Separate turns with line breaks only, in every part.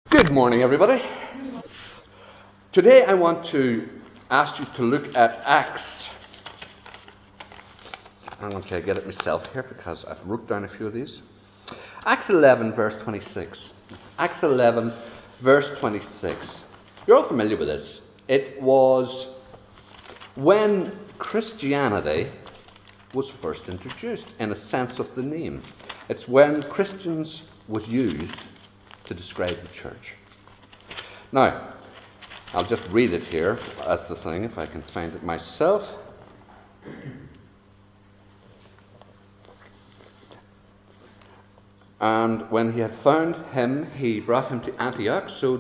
Good morning, everybody. Today I want to ask you to look at Acts. I'm going to get it myself here because I've wrote down a few of these. Acts 11, verse 26. Acts 11, verse 26. You're all familiar with this. It was when Christianity was first introduced, in a sense of the name. It's when Christians was used to describe the church. Now, I'll just read it here as the thing, if I can find it myself. And when he had found him, he brought him to Antioch. So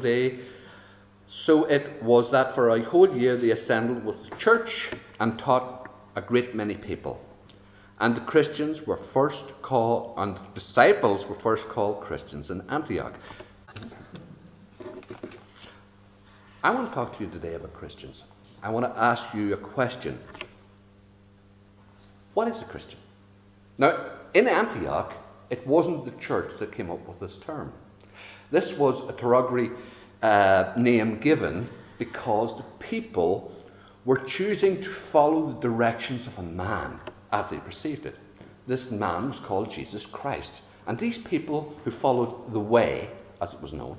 it was that for a whole year they assembled with the church and taught a great many people. And the Christians were first called, and disciples were first called Christians in Antioch. I want to talk to you today about Christians. I want to ask you a question. What is a Christian? Now, in Antioch, it wasn't the church that came up with this term. This was a derogatory name given because the people were choosing to follow the directions of a man as they perceived it. This man was called Jesus Christ. And these people who followed the way, as it was known,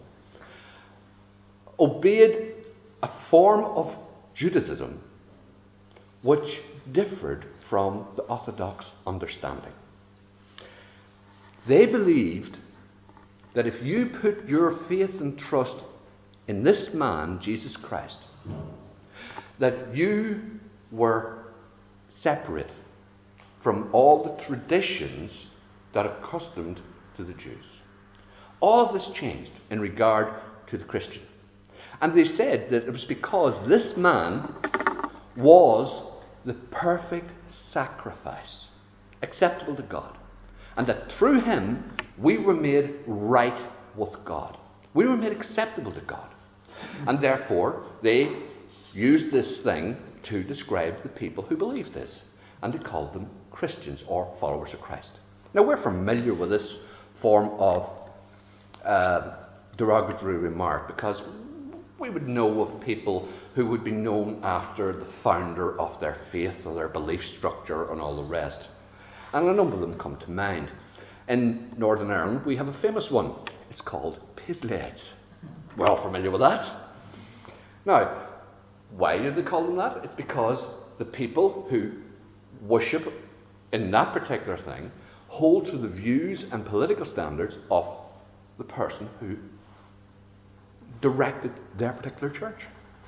obeyed a form of Judaism which differed from the orthodox understanding. They believed that if you put your faith and trust in this man, Jesus Christ, that you were separate from all the traditions that are accustomed to the Jews. All of this changed in regard to the Christian. And they said that it was because this man was the perfect sacrifice, acceptable to God. And that through him, we were made right with God. We were made acceptable to God. And therefore, they used this thing to describe the people who believed this. And they called them Christians or followers of Christ. Now, we're familiar with this form of derogatory remark because we would know of people who would be known after the founder of their faith or their belief structure and all the rest. And a number of them come to mind. In Northern Ireland, we have a famous one. It's called Paisleytes. We're all familiar with that. Now, why do they call them that? It's because the people who worship in that particular thing hold to the views and political standards of the person who directed their particular church.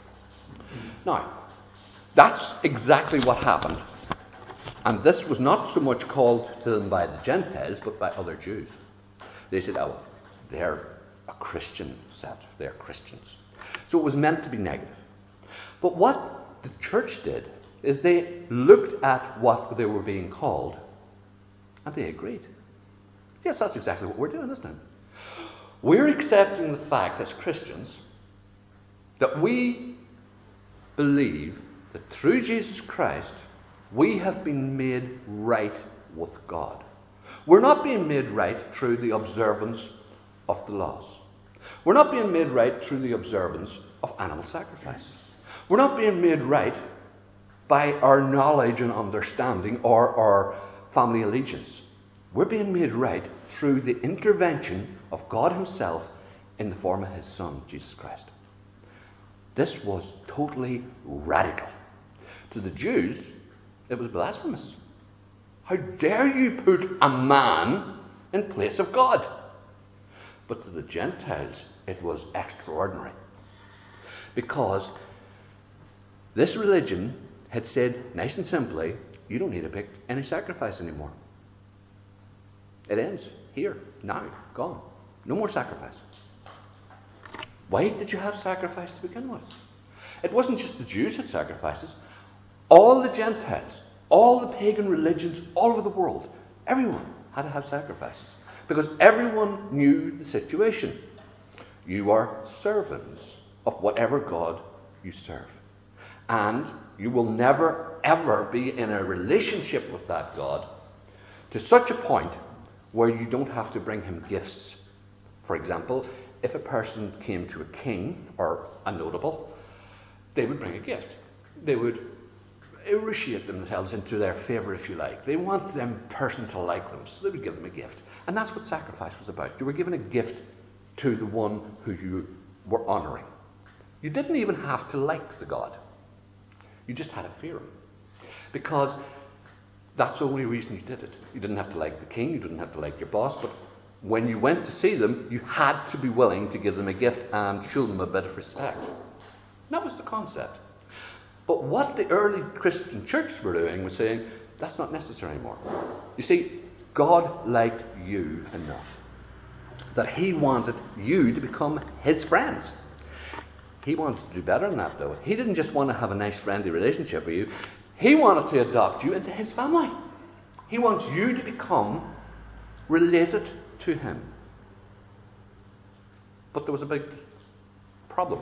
Now, that's exactly what happened. And this was not so much called to them by the Gentiles, but by other Jews. They said, oh, they're a Christian set. They're Christians. So it was meant to be negative. But what the church did is they looked at what they were being called, and they agreed. Yes, that's exactly what we're doing, isn't it? We're accepting the fact as Christians that we believe that through Jesus Christ, we have been made right with God. We're not being made right through the observance of the laws. We're not being made right through the observance of animal sacrifice. We're not being made right by our knowledge and understanding or our family allegiance. We're being made right through the intervention of God himself in the form of his Son, Jesus Christ. This was totally radical. To the Jews, it was blasphemous. How dare you put a man in place of God? But to the Gentiles, it was extraordinary. Because this religion had said, nice and simply, you don't need to pick any sacrifice anymore. It ends here, now, gone. No more sacrifice. Why did you have sacrifice to begin with? It wasn't just the Jews had sacrifices. All the Gentiles, all the pagan religions all over the world, everyone had to have sacrifices. Because everyone knew the situation. You are servants of whatever God you serve. And you will never, ever be in a relationship with that God to such a point where you don't have to bring him gifts. For example, if a person came to a king or a notable, they would bring a gift. They would initiate themselves into their favour, if you like. They want them person to like them, so they would give them a gift. And that's what sacrifice was about. You were given a gift to the one who you were honouring. You didn't even have to like the god. You just had to fear him. Because that's the only reason you did it. You didn't have to like the king, you didn't have to like your boss, but when you went to see them, you had to be willing to give them a gift and show them a bit of respect. That was the concept. But what the early Christian church were doing was saying, that's not necessary anymore. You see, God liked you enough that he wanted you to become his friends. He wanted to do better than that, though. He didn't just want to have a nice, friendly relationship with you. He wanted to adopt you into his family. He wants you to become related to him. But there was a big problem.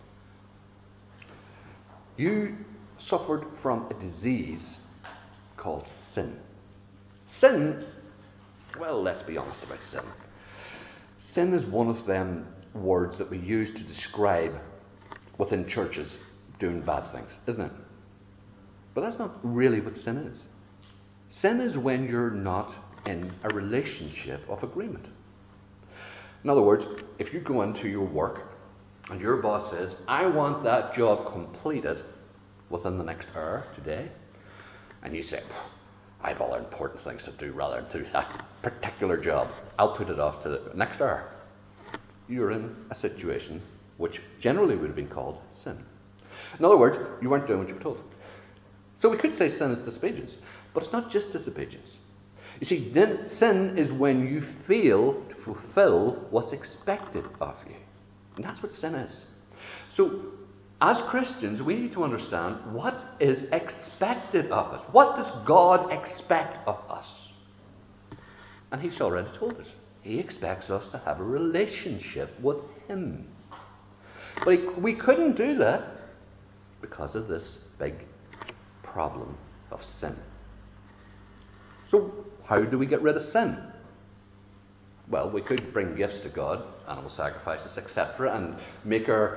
You suffered from a disease called sin. Sin, well, let's be honest about sin. Sin is one of them words that we use to describe within churches doing bad things, isn't it? But that's not really what sin is. Sin is when you're not in a relationship of agreement. In other words, if you go into your work and your boss says, I want that job completed within the next hour today, and you say, I have other important things to do rather than do that particular job, I'll put it off to the next hour. You're in a situation which generally would have been called sin. In other words, you weren't doing what you were told. So we could say sin is disobedience, but it's not just disobedience. You see, then sin is when you fail to fulfill what's expected of you. And that's what sin is. So, as Christians, we need to understand what is expected of us. What does God expect of us? And he's already told us. He expects us to have a relationship with him. But we couldn't do that because of this big problem of sin. So, how do we get rid of sin? Well, we could bring gifts to God, animal sacrifices, etc., and make our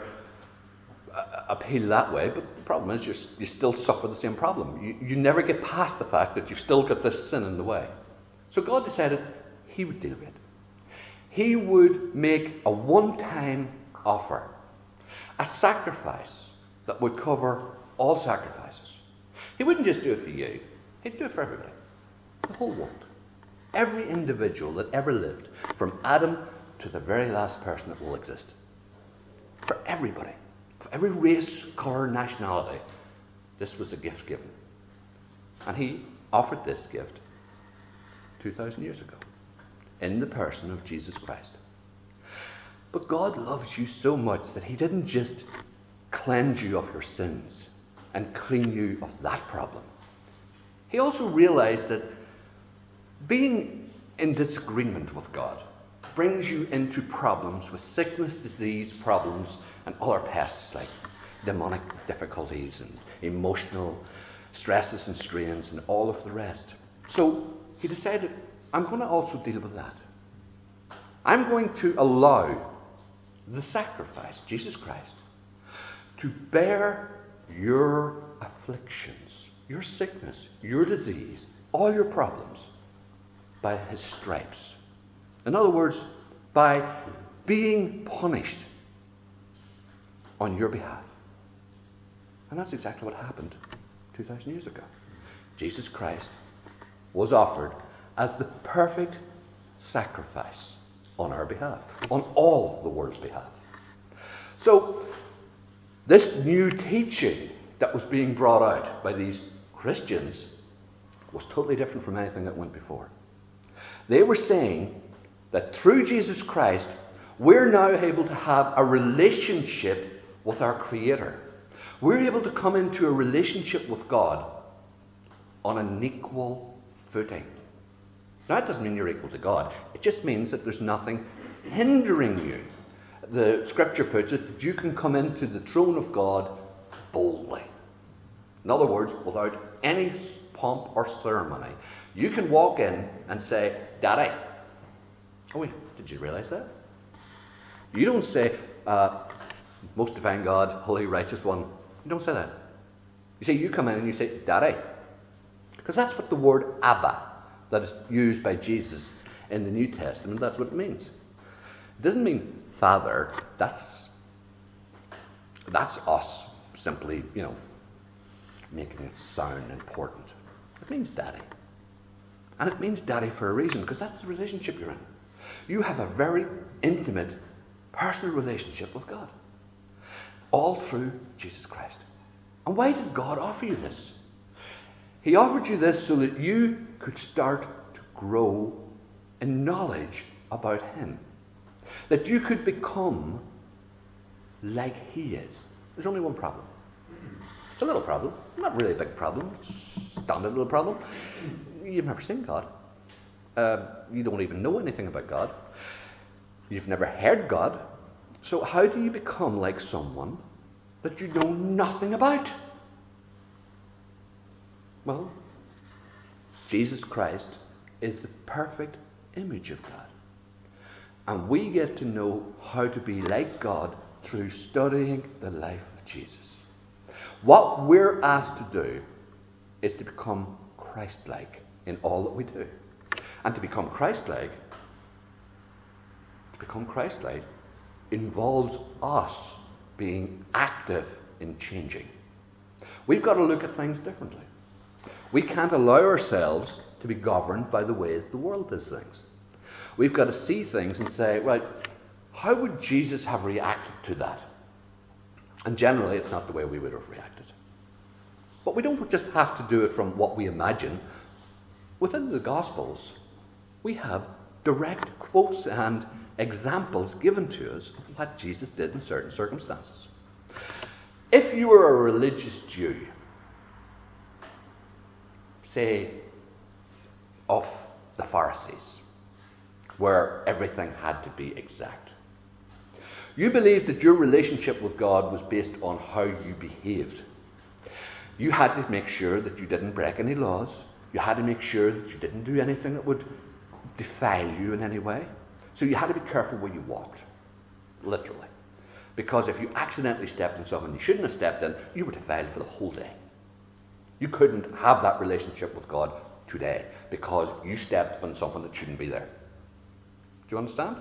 appeal that way, but the problem is you still suffer the same problem. You never get past the fact that you've still got this sin in the way. So God decided he would deal with it. He would make a one-time offer, a sacrifice that would cover all sacrifices. He wouldn't just do it for you, he'd do it for everybody, the whole world. Every individual that ever lived, from Adam to the very last person that will exist. For everybody. For every race, colour, nationality, this was a gift given. And he offered this gift 2,000 years ago in the person of Jesus Christ. But God loves you so much that he didn't just cleanse you of your sins and clean you of that problem. He also realized that being in disagreement with God brings you into problems with sickness, disease, problems, and other pests like demonic difficulties and emotional stresses and strains and all of the rest. So he decided, I'm going to also deal with that. I'm going to allow the sacrifice, Jesus Christ, to bear your afflictions, your sickness, your disease, all your problems by his stripes. In other words, by being punished on your behalf. And that's exactly what happened 2,000 years ago. Jesus Christ was offered as the perfect sacrifice on our behalf, on all the world's behalf. So, this new teaching that was being brought out by these Christians was totally different from anything that went before. They were saying that through Jesus Christ, we're now able to have a relationship with our Creator. We're able to come into a relationship with God on an equal footing. Now, that doesn't mean you're equal to God. It just means that there's nothing hindering you. The scripture puts it that you can come into the throne of God boldly. In other words, without any pomp or ceremony. You can walk in and say, Daddy. Oh, wait, did you realize that? You don't say, most divine God, holy, righteous one. You don't say that. You say, you come in and you say, Daddy. Because that's what the word Abba, that is used by Jesus in the New Testament, that's what it means. It doesn't mean Father. That's us simply, making it sound important. It means Daddy. And it means Daddy for a reason, because that's the relationship you're in. You have a very intimate, personal relationship with God. All through Jesus Christ. And why did God offer you this? He offered you this so that you could start to grow in knowledge about Him. That you could become like He is. There's only one problem. It's a little problem. Not really a big problem. It's a standard little problem. You've never seen God. You don't even know anything about God. You've never heard God. So how do you become like someone that you know nothing about? Well, Jesus Christ is the perfect image of God. And we get to know how to be like God through studying the life of Jesus. What we're asked to do is to become Christ-like in all that we do. And to become Christ-like involves us being active in changing. We've got to look at things differently. We can't allow ourselves to be governed by the ways the world does things. We've got to see things and say, right, how would Jesus have reacted to that? And generally, it's not the way we would have reacted. But we don't just have to do it from what we imagine. Within the Gospels, we have direct quotes and examples given to us of what Jesus did in certain circumstances. If you were a religious Jew, say, of the Pharisees, where everything had to be exact, you believed that your relationship with God was based on how you behaved. You had to make sure that you didn't break any laws. You had to make sure that you didn't do anything that would defile you in any way. So you had to be careful where you walked, literally. Because if you accidentally stepped in something you shouldn't have stepped in, you were defiled for the whole day. You couldn't have that relationship with God today because you stepped on something that shouldn't be there. Do you understand?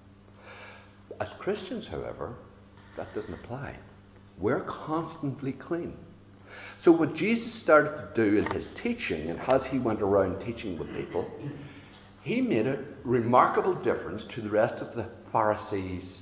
As Christians, however, that doesn't apply. We're constantly clean. So what Jesus started to do in his teaching, and as he went around teaching with people, he made a remarkable difference to the rest of the Pharisees,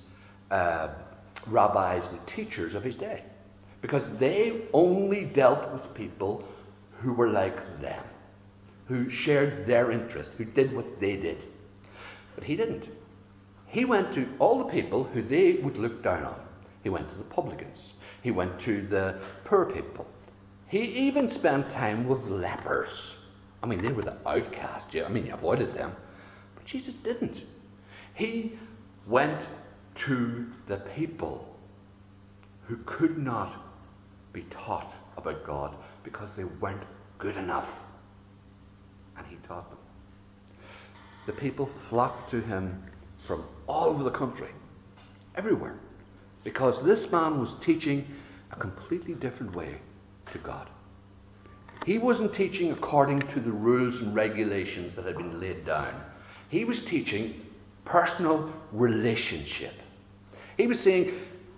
rabbis, and teachers of his day. Because they only dealt with people who were like them, who shared their interest, who did what they did. But he didn't. He went to all the people who they would look down on. He went to the publicans. He went to the poor people. He even spent time with lepers. I mean, they were the outcasts. You avoided them. But Jesus didn't. He went to the people who could not be taught about God because they weren't good enough. And he taught them. The people flocked to him from all over the country, everywhere, because this man was teaching a completely different way to God. He wasn't teaching according to the rules and regulations that had been laid down. He was teaching personal relationship. He was saying,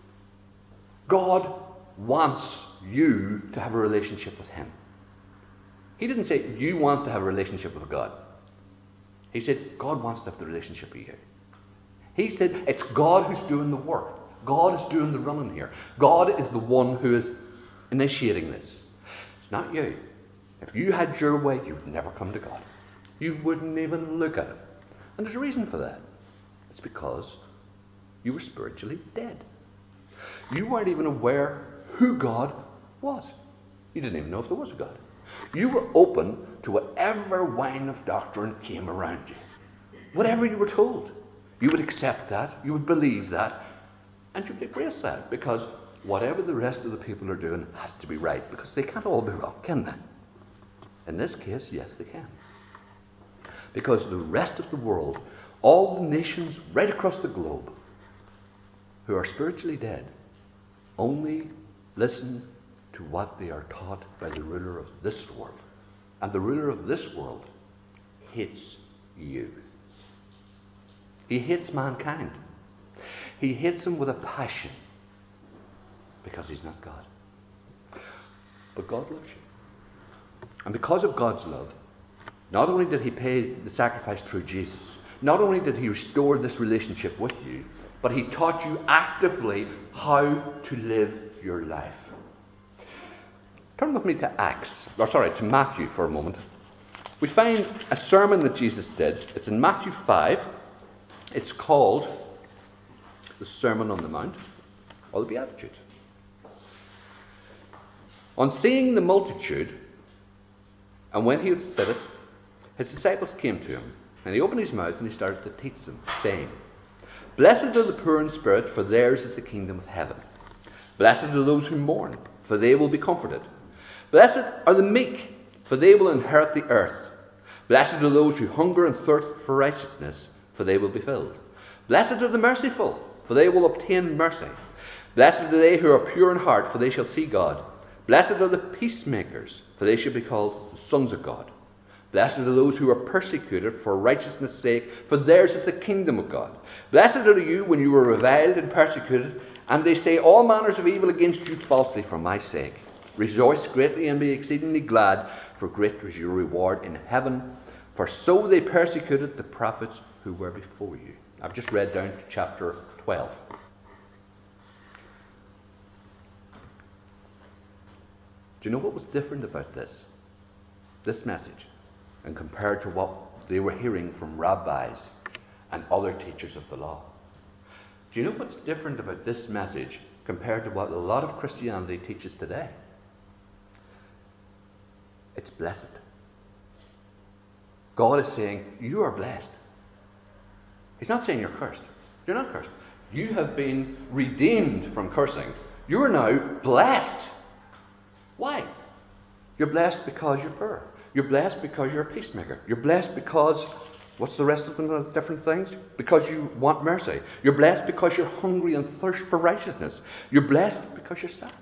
God wants you to have a relationship with him. He didn't say, you want to have a relationship with God. He said, God wants to have the relationship with you. He said, it's God who's doing the work. God is doing the running here. God is the one who is initiating this. It's not you. If you had your way, you would never come to God. You wouldn't even look at him. And there's a reason for that. It's because you were spiritually dead. You weren't even aware who God was. You didn't even know if there was a God. You were open to whatever wine of doctrine came around you. Whatever you were told. You would accept that, you would believe that, and you would embrace that, because whatever the rest of the people are doing has to be right, because they can't all be wrong, can they? In this case, yes, they can. Because the rest of the world, all the nations right across the globe, who are spiritually dead only listen to what they are taught by the ruler of this world. And the ruler of this world hates you. He hates mankind. He hates them with a passion because he's not God. But God loves you. And because of God's love, not only did he pay the sacrifice through Jesus, not only did he restore this relationship with you, but he taught you actively how to live your life. Turn with me to Matthew for a moment. We find a sermon that Jesus did. It's in Matthew 5. It's called the Sermon on the Mount, or the Beatitudes. On seeing the multitude, and when he had said it, his disciples came to him, and he opened his mouth and he started to teach them, saying, Blessed are the poor in spirit, for theirs is the kingdom of heaven. Blessed are those who mourn, for they will be comforted. Blessed are the meek, for they will inherit the earth. Blessed are those who hunger and thirst for righteousness, for they will be filled. Blessed are the merciful, for they will obtain mercy. Blessed are they who are pure in heart, for they shall see God. Blessed are the peacemakers, for they shall be called the sons of God. Blessed are those who are persecuted for righteousness' sake, for theirs is the kingdom of God. Blessed are you when you are reviled and persecuted, and they say all manners of evil against you falsely for my sake. Rejoice greatly and be exceedingly glad, for great was your reward in heaven. For so they persecuted the prophets who were before you. I've just read down to chapter 12. Do you know what was different about this message, and compared to what they were hearing from rabbis and other teachers of the law? Do you know what's different about this message compared to what a lot of Christianity teaches today? It's blessed. God is saying, you are blessed. He's not saying you're cursed. You're not cursed. You have been redeemed from cursing. You are now blessed. Why? You're blessed because you're poor. You're blessed because you're a peacemaker. You're blessed because, what's the rest of the different things? Because you want mercy. You're blessed because you're hungry and thirst for righteousness. You're blessed because you're sad.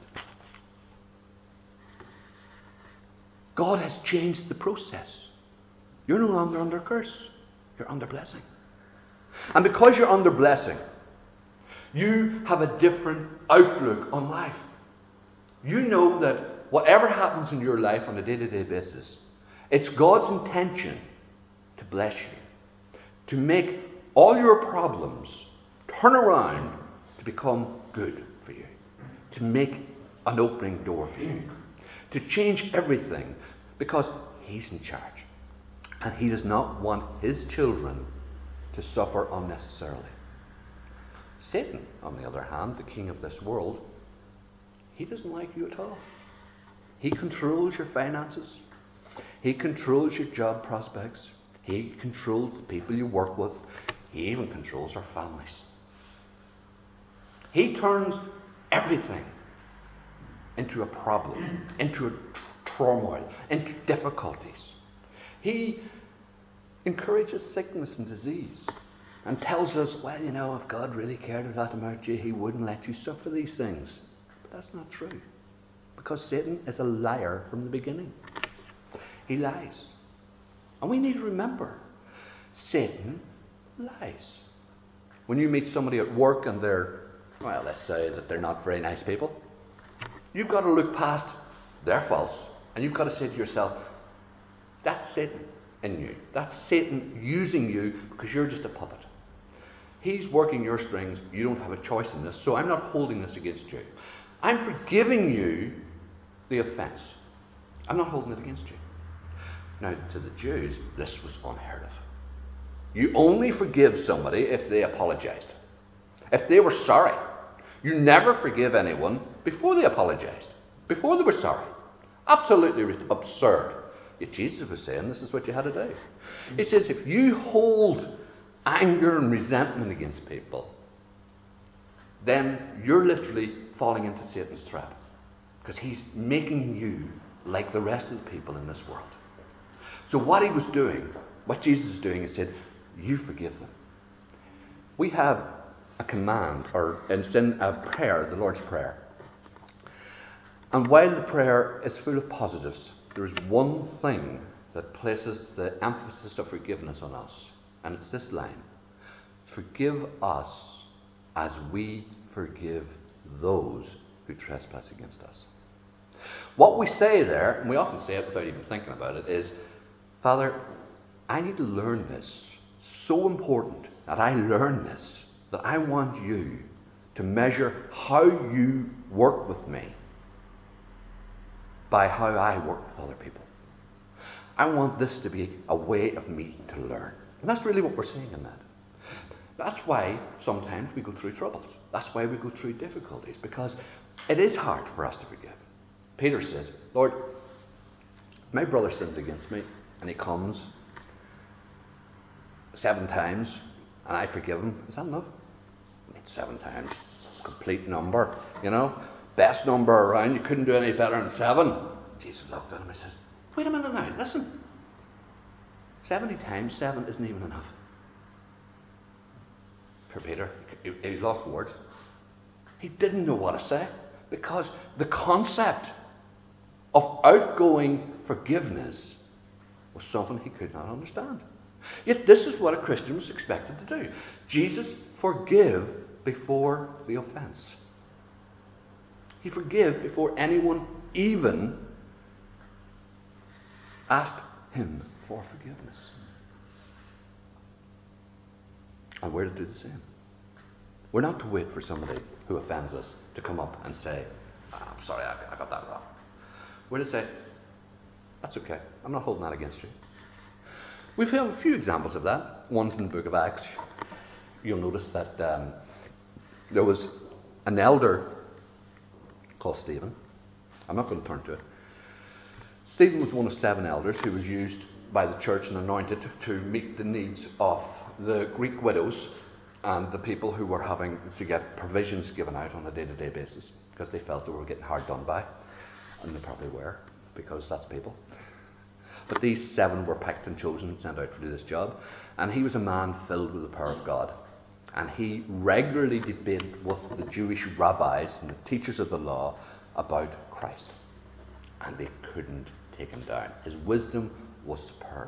God has changed the process. You're no longer under curse. You're under blessing. And because you're under blessing, you have a different outlook on life. You know that whatever happens in your life on a day-to-day basis, it's God's intention to bless you, to make all your problems turn around to become good for you, to make an opening door for you, to change everything, because He's in charge. And He does not want His children to suffer unnecessarily. Satan, on the other hand, the king of this world, he doesn't like you at all. He controls your finances. He controls your job prospects. He controls the people you work with. He even controls our families. He turns everything into a problem, into a turmoil, into difficulties. He encourages sickness and disease and tells us, well, you know, if God really cared a lot about you, He wouldn't let you suffer these things. But that's not true, because Satan is a liar from the beginning. He lies. And we need to remember, Satan lies. When you meet somebody at work and they're, well, let's say that they're not very nice people, you've got to look past their faults, and you've got to say to yourself, that's Satan in you. That's Satan using you because you're just a puppet. He's working your strings. You don't have a choice in this, so I'm not holding this against you. I'm forgiving you the offense. I'm not holding it against you. Now, to the Jews, this was unheard of. You only forgive somebody if they apologized, if they were sorry. You never forgive anyone before they apologized, before they were sorry. Absolutely absurd. Yet Jesus was saying this is what you had to do. He says if you hold anger and resentment against people, then you're literally falling into Satan's trap, because he's making you like the rest of the people in this world. So what he was doing, what Jesus was doing, is said, you forgive them. We have a command, or it's in a prayer, the Lord's Prayer. And while the prayer is full of positives, there is one thing that places the emphasis of forgiveness on us, and it's this line: forgive us as we forgive those who trespass against us. What we say there, and we often say it without even thinking about it, is, Father, I need to learn this. So important that I learn this, that I want you to measure how you work with me by how I work with other people. I want this to be a way of me to learn. And that's really what we're saying in that. That's why sometimes we go through troubles. That's why we go through difficulties, because it is hard for us to forgive. Peter says, Lord, my brother sins against me, and he comes 7 times, and I forgive him. Is that enough? I mean, 7 times, complete number, best number around. You couldn't do any better than 7. Jesus looked at him and says, wait a minute now, listen. 70 times 7 isn't even enough. For Peter, he's lost words. He didn't know what to say, because the concept of outgoing forgiveness was something he could not understand. Yet this is what a Christian was expected to do. Jesus forgave before the offence. He forgave before anyone even asked him for forgiveness. And we're to do the same. We're not to wait for somebody who offends us to come up and say, I'm sorry, I got that wrong. We're to say, that's okay, I'm not holding that against you. We have a few examples of that. One's in the book of Acts. You'll notice that there was an elder called Stephen. I'm not going to turn to it. Stephen was one of 7 elders who was used by the church and anointed to meet the needs of the Greek widows and the people who were having to get provisions given out on a day-to-day basis, because they felt they were getting hard done by. And they probably were, because that's people. But these 7 were picked and chosen and sent out to do this job. And he was a man filled with the power of God. And he regularly debated with the Jewish rabbis and the teachers of the law about Christ. And they couldn't take him down. His wisdom was superb.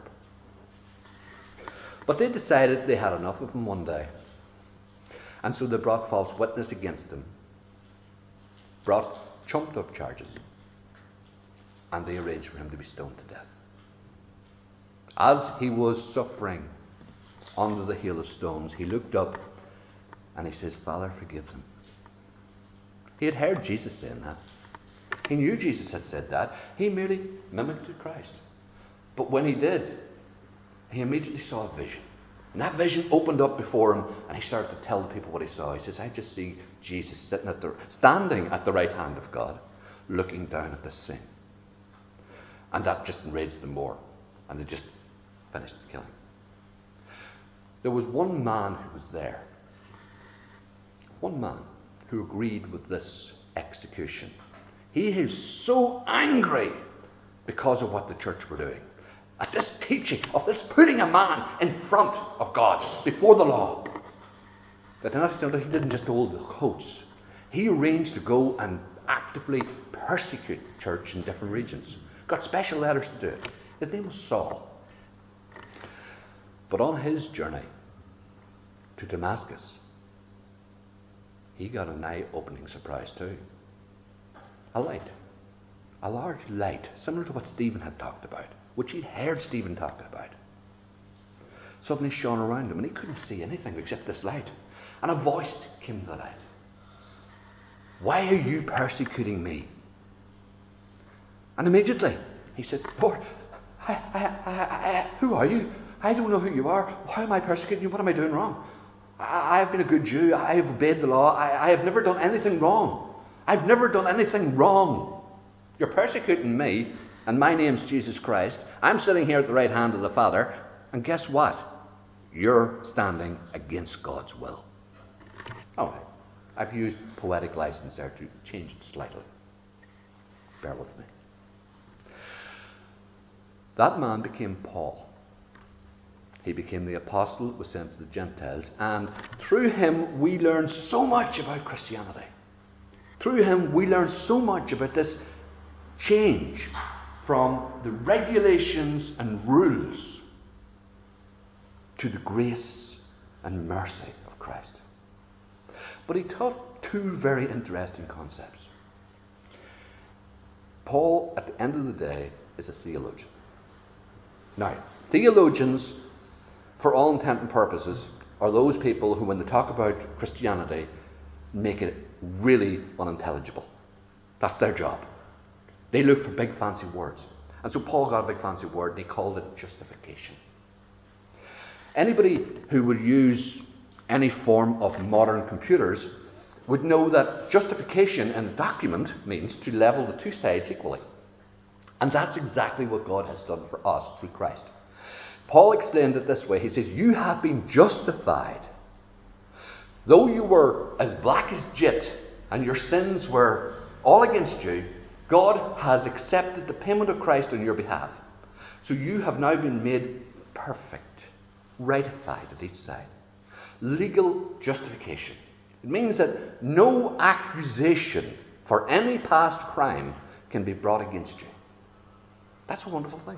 But they decided they had enough of him one day. And so they brought false witness against him. Brought trumped up charges. And they arranged for him to be stoned to death. As he was suffering under the hail of stones, he looked up and he says, Father, forgive them. He had heard Jesus saying that. He knew Jesus had said that. He merely mimicked Christ. But when he did, he immediately saw a vision. And that vision opened up before him, and he started to tell the people what he saw. He says, I just see Jesus standing at the right hand of God, looking down at the sin. And that just enraged them more. And they just finished the killing. There was one man who was there. One man who agreed with this execution. He is so angry because of what the church were doing. At this teaching of this putting a man in front of God before the law. That he didn't just hold the coats. He arranged to go and actively persecute the church in different regions. Got special letters to do it. His name was Saul. But on his journey to Damascus, he got an eye-opening surprise too. A light. A large light, similar to what Stephen had talked about, which he'd heard Stephen talk about, suddenly shone around him, and he couldn't see anything except this light. And a voice came to the light. Why are you persecuting me? And immediately he said, Lord, who are you? I don't know who you are. How am I persecuting you? What am I doing wrong? I have been a good Jew. I have obeyed the law. I have never done anything wrong. I've never done anything wrong. You're persecuting me, and my name's Jesus Christ. I'm sitting here at the right hand of the Father, and guess what? You're standing against God's will. Oh, I've used poetic license there to change it slightly. Bear with me. That man became Paul. He became the apostle that was sent to the Gentiles, and through him we learn so much about Christianity. Through him we learn so much about this change from the regulations and rules to the grace and mercy of Christ. But he taught two very interesting concepts. Paul, at the end of the day, is a theologian. Now, theologians, for all intent and purposes, are those people who, when they talk about Christianity, make it really unintelligible. That's their job. They look for big fancy words. And so Paul got a big fancy word and he called it justification. Anybody who would use any form of modern computers would know that justification in a document means to level the two sides equally. And that's exactly what God has done for us through Christ. Paul explained it this way. He says, you have been justified. Though you were as black as jet and your sins were all against you, God has accepted the payment of Christ on your behalf. So you have now been made perfect, rightified at each side. Legal justification. It means that no accusation for any past crime can be brought against you. That's a wonderful thing.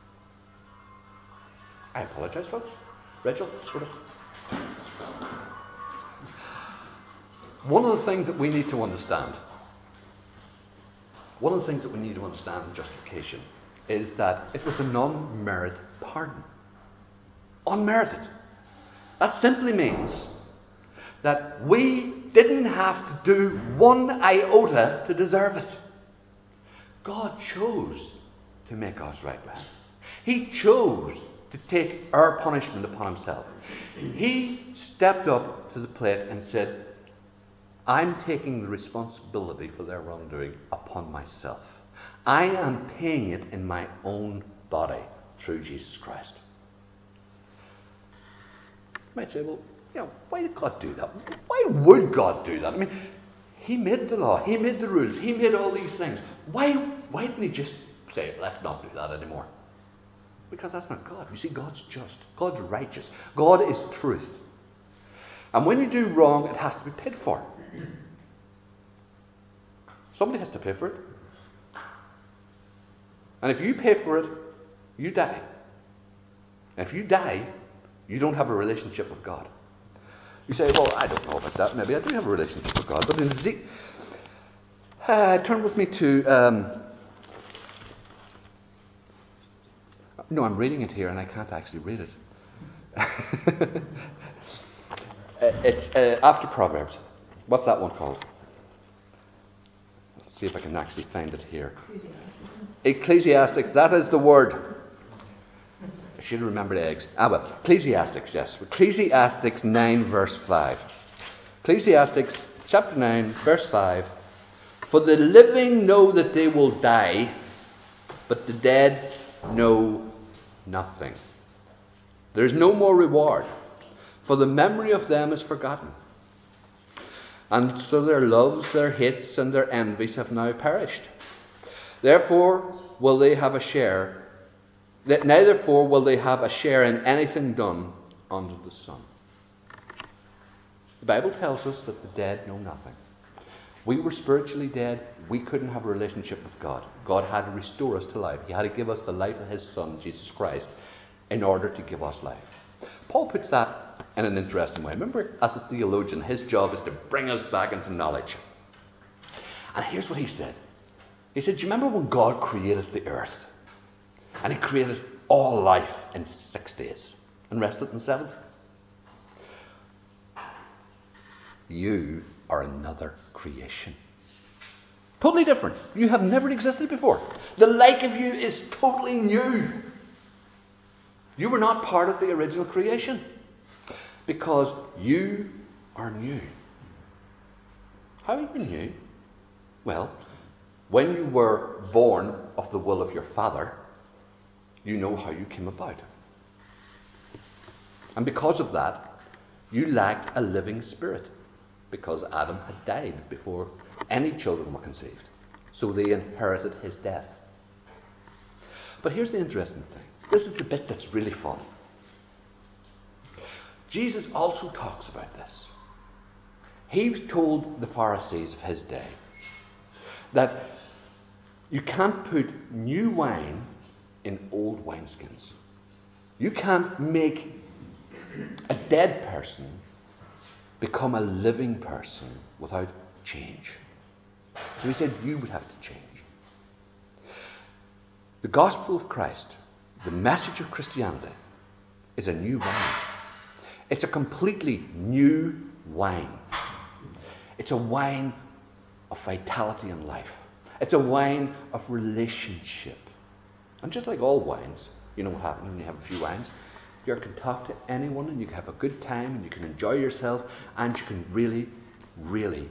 I apologize, folks. Rachel, sort of. One of the things that we need to understand in justification is that it was a non-merit pardon. Unmerited. That simply means that we didn't have to do one iota to deserve it. God chose to make us right with Him. He chose to take our punishment upon Himself. He stepped up to the plate and said, I'm taking the responsibility for their wrongdoing upon myself. I am paying it in my own body through Jesus Christ. You might say, well, why did God do that? Why would God do that? I mean, He made the law, He made the rules, He made all these things. Why didn't He just say, let's not do that anymore? Because that's not God. You see, God's just. God's righteous. God is truth. And when you do wrong, it has to be paid for. Somebody has to pay for it. And if you pay for it, you die. And if you die, you don't have a relationship with God. You say, well, I don't know about that. Maybe I do have a relationship with God. But in Ezekiel, turn with me to... no, I'm reading it here and I can't actually read it. It's after Proverbs. What's that one called? Let's see if I can actually find it here. Ecclesiastics, that is the word. I should have remembered eggs. Well, Ecclesiastics, yes. Ecclesiastics 9, verse 5. Ecclesiastics chapter 9, verse 5. For the living know that they will die, but the dead know nothing. There is no more reward, for the memory of them is forgotten. And so their loves, their hates, and their envies have now perished. Therefore will they have a share. Neitherefore will they have a share in anything done under the sun. The Bible tells us that the dead know nothing. We were spiritually dead. We couldn't have a relationship with God. God had to restore us to life. He had to give us the life of His Son, Jesus Christ, in order to give us life. Paul puts that in an interesting way. Remember, as a theologian, his job is to bring us back into knowledge. And here's what he said. He said, do you remember when God created the earth? And He created all life in 6 days and rested in the seventh? You are another creation. Totally different. You have never existed before. The like of you is totally new. You were not part of the original creation because you are new. How are you new? Well, when you were born of the will of your father, you know how you came about. And because of that, you lacked a living spirit, because Adam had died before any children were conceived. So they inherited his death. But here's the interesting thing. This is the bit that's really fun. Jesus also talks about this. He told the Pharisees of his day that you can't put new wine in old wineskins. You can't make a dead person become a living person without change. So he said you would have to change. The gospel of Christ, the message of Christianity, is a new wine. It's a completely new wine. It's a wine of vitality and life. It's a wine of relationship. And just like all wines, you know what happens when you have a few wines? You can talk to anyone and you can have a good time and you can enjoy yourself and you can really, really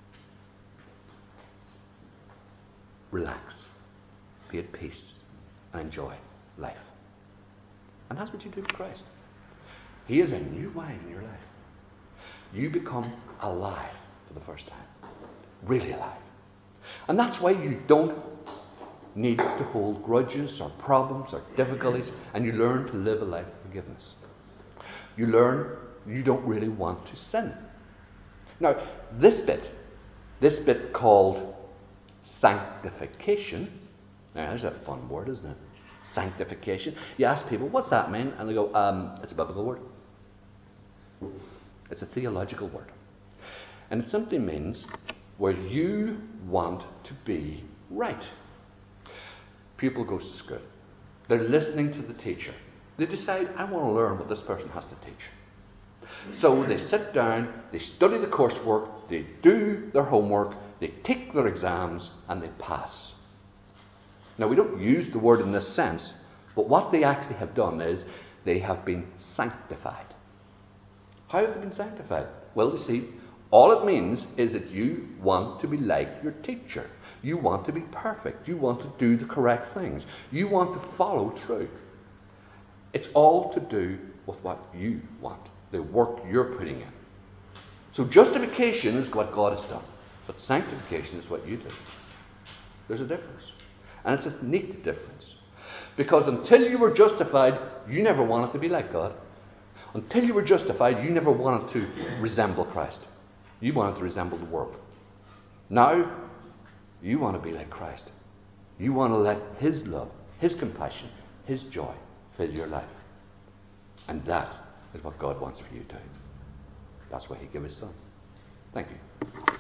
relax, be at peace and enjoy life. And that's what you do with Christ. He is a new wine in your life. You become alive for the first time. Really alive. And that's why you don't need to hold grudges or problems or difficulties, and you learn to live a life of forgiveness. You learn you don't really want to sin. Now, this bit called sanctification, now there's a fun word, isn't it? Sanctification. You ask people, what's that mean? And they go, it's a biblical word. It's a theological word. And it simply means where you want to be right. Pupil goes to school. They're listening to the teacher. They decide, I want to learn what this person has to teach. So they sit down, they study the coursework, they do their homework, they take their exams, and they pass. Now, we don't use the word in this sense, but what they actually have done is they have been sanctified. How have they been sanctified? Well, you see, all it means is that you want to be like your teacher. You want to be perfect. You want to do the correct things. You want to follow truth. It's all to do with what you want, the work you're putting in. So justification is what God has done, but sanctification is what you do. There's a difference. And it's a neat difference. Because until you were justified, you never wanted to be like God. Until you were justified, you never wanted to resemble Christ. You wanted to resemble the world. Now, you want to be like Christ. You want to let His love, His compassion, His joy fill your life. And that is what God wants for you too. That's why He gave His Son. Thank you.